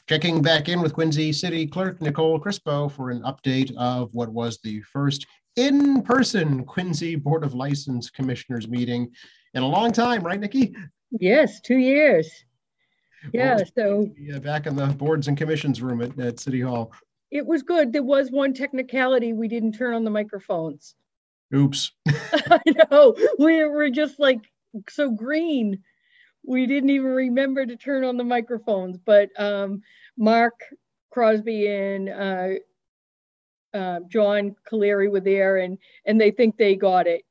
Checking back in with Quincy City Clerk Nicole Crispo for an update of what was the first in-person Quincy Board of License Commissioners meeting in a long time, right, Nikki? Yes, 2 years. Yeah, so back in the boards and commissions room at City Hall. It was good. There was one technicality. We didn't turn on the microphones. Oops. I know. We were just like so green. We didn't even remember to turn on the microphones. But Mark Crosby and John Caleri were there, and they think they got it.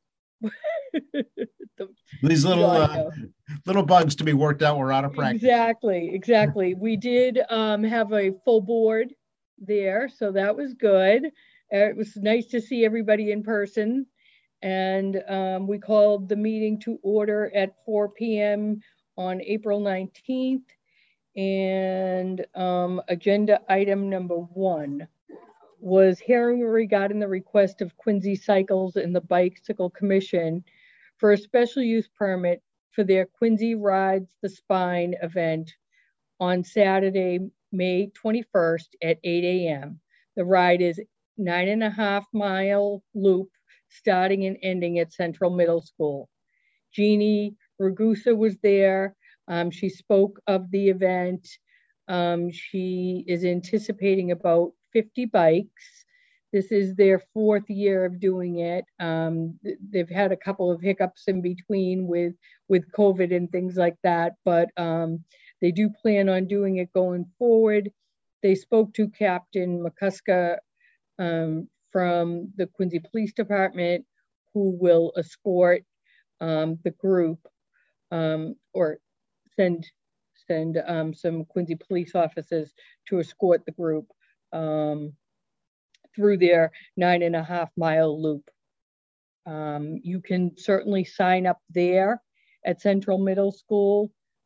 These little bugs to be worked out were out of practice. Exactly. We did have a full board there, so that was good. It was nice to see everybody in person, and we called the meeting to order at 4 p.m. on April 19th. And agenda item number 1 was hearing regarding the request of Quincy Cycles and the Bicycle Commission for a special use permit for their Quincy Rides the Spine event on Saturday, May 21st at 8 a.m. The ride is 9.5-mile loop starting and ending at Central Middle School. Jeannie Ragusa was there. She spoke of the event. She is anticipating about 50 bikes. This is their 4th year of doing it. They've had a couple of hiccups in between with COVID and things like that, but they do plan on doing it going forward. They spoke to Captain McCusker from the Quincy Police Department, who will escort the group or send some Quincy police officers to escort the group through their 9.5-mile loop. You can certainly sign up there at Central Middle School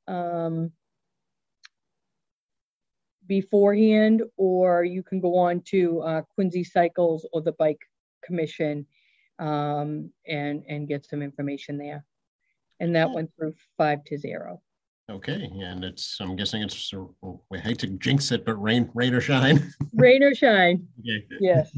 beforehand, or you can go on to Quincy Cycles or the Bike Commission and get some information there. And that went through 5-0. Okay, and I'm guessing it's, we hate to jinx it, but rain or shine. Rain or shine. Okay. Yes.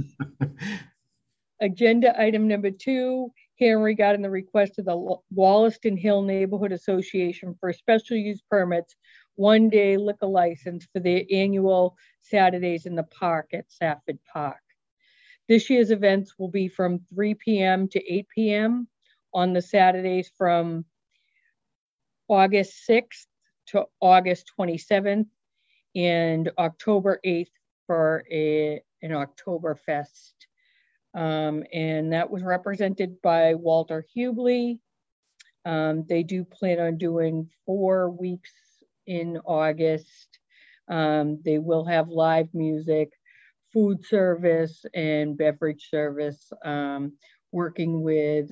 Agenda item number 2, hearing regarding the request of the Wollaston Hill Neighborhood Association for special use permits, 1-day liquor license for their annual Saturdays in the Park at Safford Park. This year's events will be from 3 p.m. to 8 p.m. on the Saturdays from August 6th to August 27th and October 8th for an Oktoberfest. And that was represented by Walter Hubley. They do plan on doing 4 weeks in August. They will have live music, food service, and beverage service, working with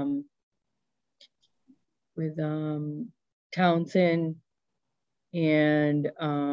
Townsend and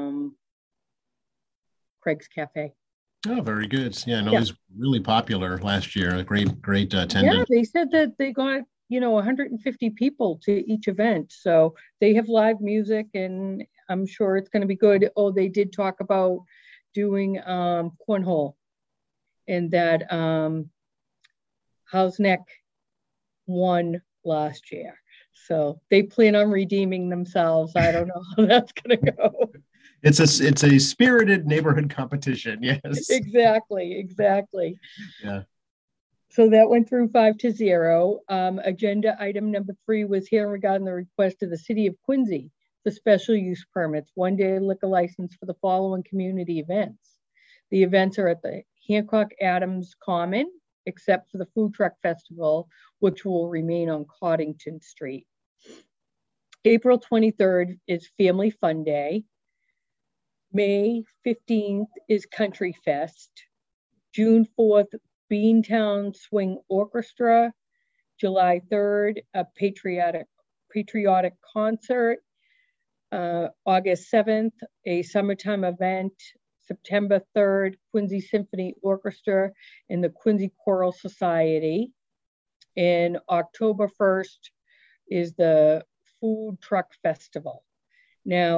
Craig's Cafe. Oh, very good. Yeah, I know he's really popular last year. A great attendance. Yeah, they said that they got 150 people to each event. So they have live music, and I'm sure it's going to be good. Oh, they did talk about doing cornhole, and that Hausneck won last year. So they plan on redeeming themselves. I don't know how that's going to go. It's a spirited neighborhood competition. Yes. Exactly. Yeah. So that went through 5-0. Agenda item number 3 was hearing regarding the request of the City of Quincy for special use permits, 1-day liquor license for the following community events. The events are at the Hancock Adams Common, except for the Food Truck Festival, which will remain on Coddington Street. April 23rd is Family Fun Day. May 15th is Country Fest. June 4th, Beantown Swing Orchestra. July 3rd, a patriotic concert. August 7th, a summertime event. September 3rd, Quincy Symphony Orchestra and the Quincy Choral Society. And October 1st is the Food Truck Festival. Now,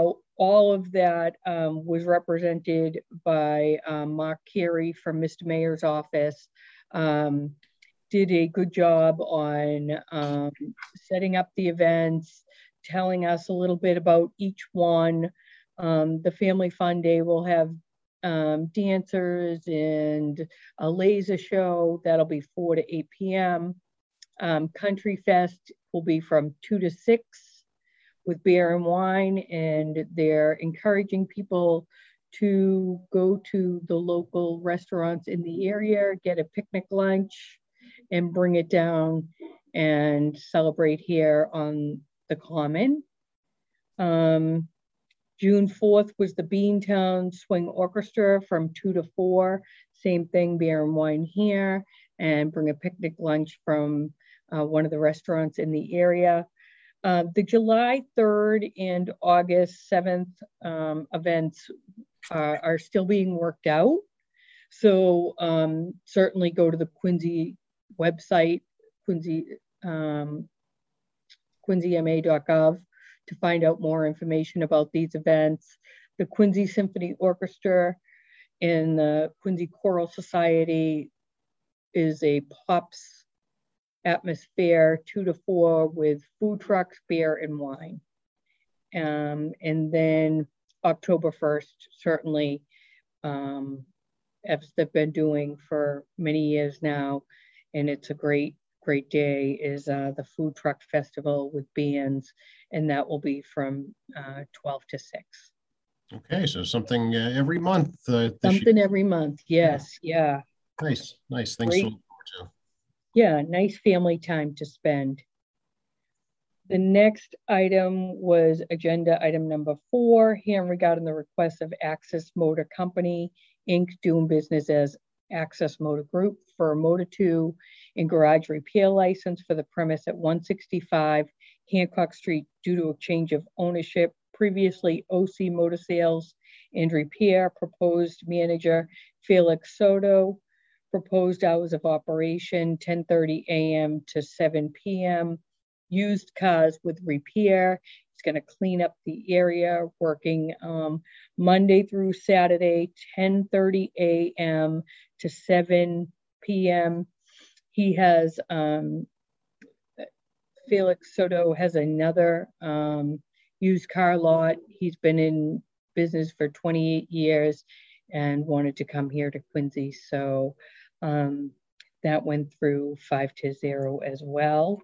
all of that was represented by Mark Carey from Mr. Mayor's office. Did a good job on setting up the events, telling us a little bit about each one. The Family Fun Day will have dancers and a laser show. That'll be 4 to 8 p.m. Country Fest will be from 2 to 6 with beer and wine, and they're encouraging people to go to the local restaurants in the area, get a picnic lunch, and bring it down and celebrate here on the Common. June 4th was the Beantown Swing Orchestra from 2 to 4. Same thing, beer and wine here, and bring a picnic lunch from one of the restaurants in the area. The July 3rd and August 7th events are still being worked out. So certainly go to the Quincy website, quincyma.gov, to find out more information about these events. The Quincy Symphony Orchestra and the Quincy Choral Society is a pops atmosphere, 2 to 4, with food trucks, beer, and wine. And then October 1st, certainly, as they've been doing for many years now, and it's a great day, is the Food Truck Festival with bands, and that will be from 12 to 6. Okay, so something every month. Something every month, yes, yeah. Nice. Things to look forward to. Yeah, nice family time to spend. The next item was agenda item number 4, hearing regarding the request of Access Motor Company, Inc., doing business as Access Motor Group, for a Motor 2 and garage repair license for the premise at 165 Hancock Street due to a change of ownership. Previously, OC Motor Sales and Repair. Proposed manager Felix Soto. Proposed hours of operation 10:30 a.m. to 7 p.m. Used cars with repair. It's going to clean up the area, working Monday through Saturday, 10:30 a.m. to 7 p.m. He has, Felix Soto has another used car lot. He's been in business for 28 years and wanted to come here to Quincy. So that went through 5-0 as well.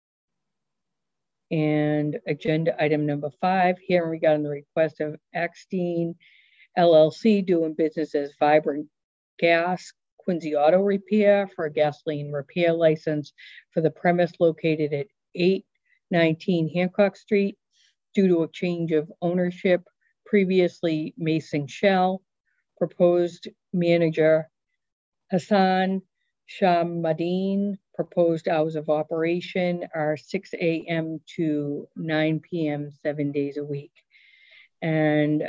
And agenda item number 5, hearing regarding the request of Axteen LLC, doing business as Vibrant Gas, Quincy Auto Repair, for a gasoline repair license for the premise located at 819 Hancock Street due to a change of ownership. Previously Mason Shell. Proposed manager Hassan Shahmadeen. Proposed hours of operation are 6 a.m. to 9 p.m. 7 days a week. And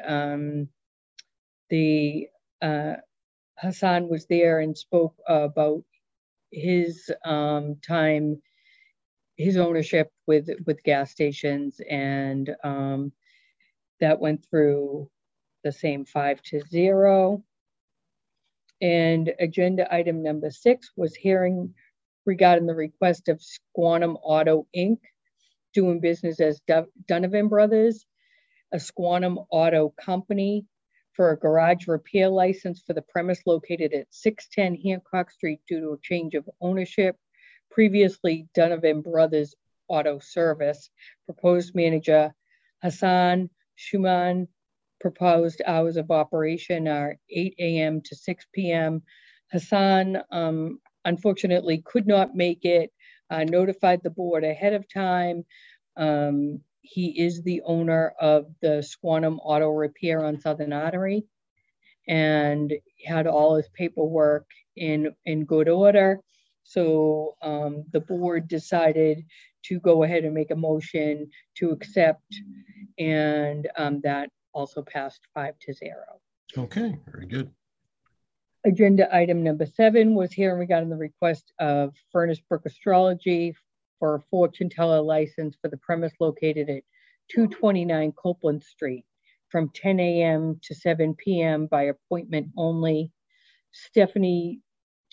Hassan was there and spoke about his time, his ownership with gas stations, and that went through the same 5-0. And agenda item number 6 was hearing regarding the request of Squantum Auto Inc., doing business as Donovan Brothers, a Squantum Auto company, for a garage repair license for the premise located at 610 Hancock Street due to a change of ownership. Previously Donovan Brothers Auto Service. Proposed manager Hassan Shuman. Proposed hours of operation are 8 a.m. to 6 p.m. Hassan unfortunately could not make it, notified the board ahead of time. He is the owner of the Squantum Auto Repair on Southern Artery and had all his paperwork in good order. So the board decided to go ahead and make a motion to accept, and that also passed 5-0. Okay, very good. Agenda item number 7 was hearing regarding the request of Furnace Brook Astrology for a fortune teller license for the premise located at 229 Copeland Street from 10 a.m. to 7 p.m. by appointment only. Stephanie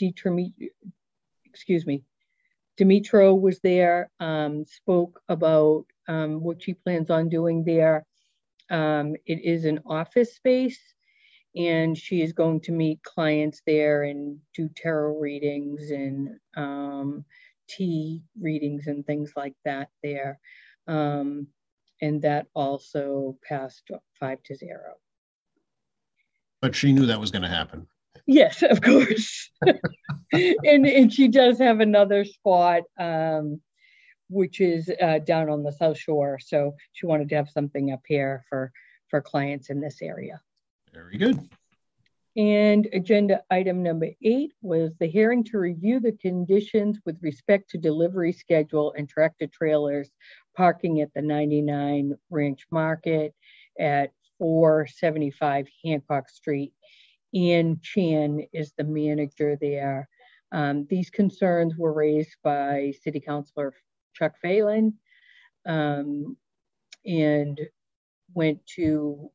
Dimitro was there, spoke about what she plans on doing there. It is an office space, and she is going to meet clients there and do tarot readings and tea readings and things like that there. And that also passed 5-0. But she knew that was going to happen. Yes, of course. and she does have another spot, which is down on the South Shore. So she wanted to have something up here for clients in this area. Very good. And agenda item number 8 was the hearing to review the conditions with respect to delivery schedule and tractor trailers parking at the 99 Ranch Market at 475 Hancock Street. Ann Chan is the manager there. These concerns were raised by City Councilor Chuck Phelan, and went to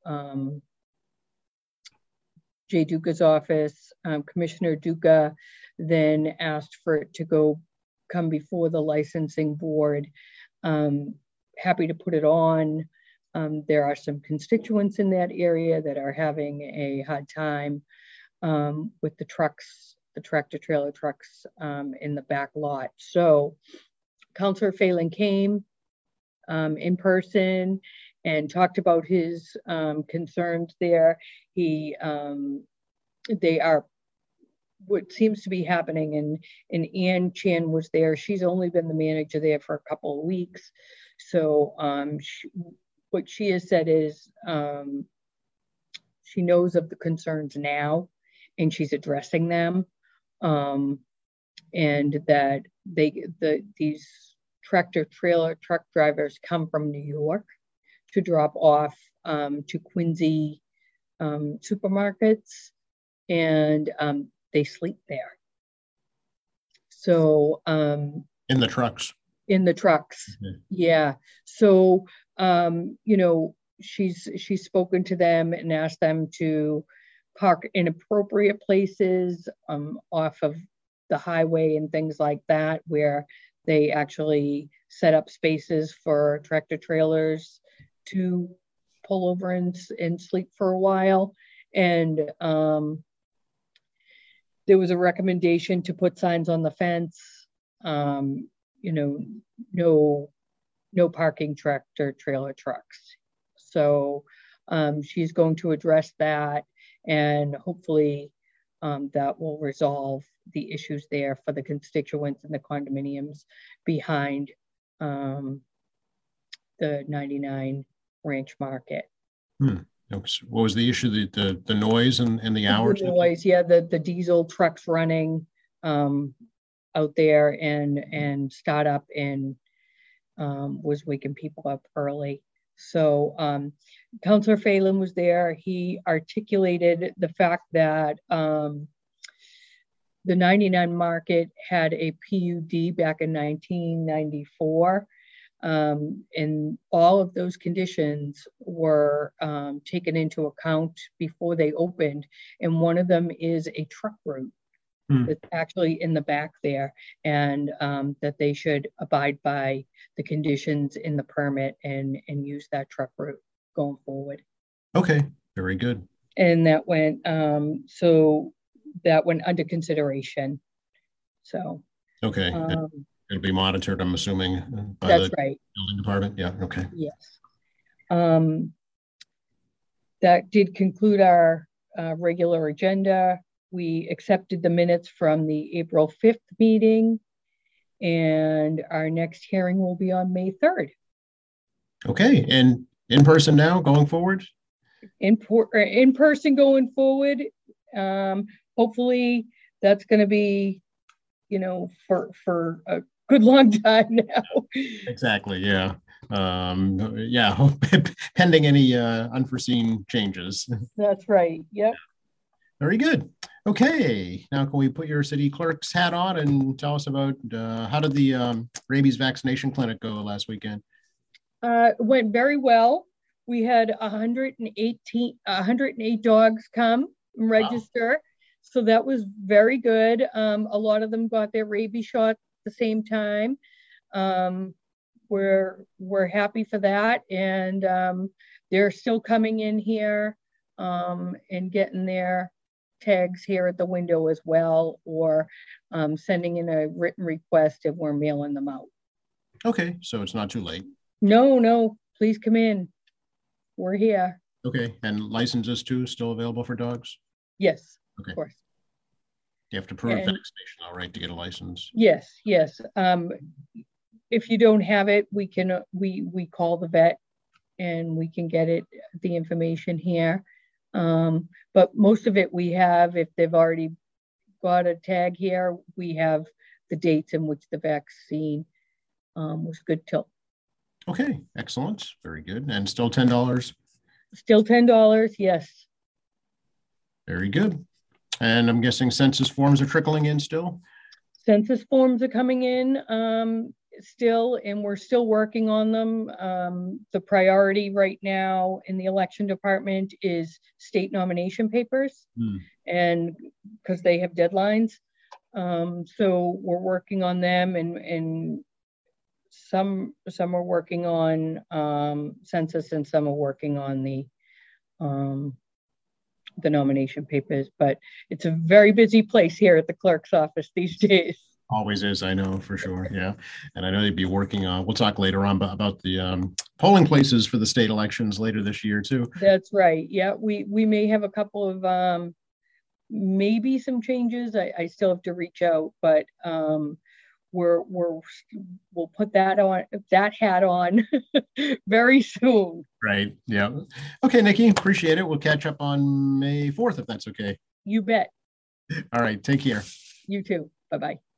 Jay Duca's office. Commissioner Duca then asked for it to come before the licensing board. Happy to put it on. There are some constituents in that area that are having a hard time with the trucks, the tractor trailer trucks in the back lot. So Councilor Phelan came in person and talked about his concerns there. They are what seems to be happening, and Ann Chan was there. She's only been the manager there for a couple of weeks. So what she has said is she knows of the concerns now and she's addressing them, and that these tractor trailer truck drivers come from New York to drop off to Quincy supermarkets, and they sleep there. So in the trucks. Mm-hmm. Yeah. So she's spoken to them and asked them to park in appropriate places off of the highway and things like that, where they actually set up spaces for tractor trailers to pull over and sleep for a while. And there was a recommendation to put signs on the fence, no parking tractor trailer trucks. So she's going to address that, and hopefully that will resolve the issues there for the constituents and the condominiums behind the 99 Ranch Market. What was the issue? The noise and the hours? The noise, yeah, the diesel trucks running out there and start up and was waking people up early. So Councilor Phelan was there. He articulated the fact that the 99 Market had a PUD back in 1994. And all of those conditions were taken into account before they opened. And one of them is a truck route that's actually in the back there, and that they should abide by the conditions in the permit and use that truck route going forward. Okay, very good. And that went, that went under consideration. So. Okay. It'll be monitored, I'm assuming, by that's the right. building department. Yeah. Okay. Yes. That did conclude our regular agenda. We accepted the minutes from the April 5th meeting, and our next hearing will be on May 3rd. Okay. And in person now going forward? In person going forward. Hopefully that's going to be, for a good long time now. Exactly. Yeah. Pending any unforeseen changes. That's right. Yep. Very good. Okay. Now can we put your city clerk's hat on and tell us about how did the rabies vaccination clinic go last weekend? It went very well. We had 108 dogs come and register. Wow. So that was very good. A lot of them got their rabies shot at the same time. We're happy for that. And they're still coming in here and getting their tags here at the window as well, or sending in a written request if we're mailing them out. Okay, so it's not too late. No, please come in. We're here. Okay, and licenses too still available for dogs? Yes, okay. Of course. You have to prove vaccination, all right, to get a license? Yes. If you don't have it, we can we call the vet and we can get it, the information here. But most of it we have, if they've already got a tag here, we have the dates in which the vaccine was good till. Okay, excellent. Very good. And still $10? Still $10, yes. Very good. And I'm guessing census forms are trickling in still? Census forms are coming in still, and we're still working on them. The priority right now in the election department is state nomination papers, and because they have deadlines. So we're working on them, and some are working on census, and some are working on the nomination papers. But it's a very busy place here at the clerk's office these days. Always is, I know, for sure. Yeah. And I know they'd be working on, we'll talk later on about the polling places for the state elections later this year too. That's right. Yeah, we may have a couple of maybe some changes. I still have to reach out, but we'll put that hat on very soon. Right. Yeah. Okay, Nikki, appreciate it. We'll catch up on May 4th if that's okay. You bet. All right. Take care. You too. Bye-bye.